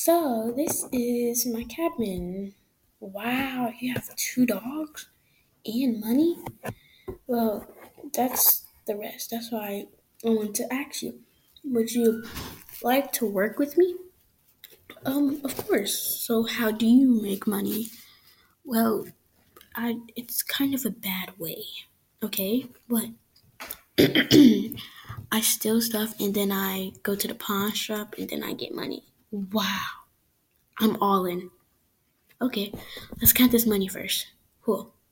So, this is my cabin. Wow, you have two dogs and money? Well, that's the rest. That's why I want to ask you. Would you like to work with me? Of course. So, how do you make money? Well, it's kind of a bad way. Okay? What? I steal stuff and then I go to the pawn shop and then I get money. Wow. I'm all in. Okay, let's count this money first. Cool.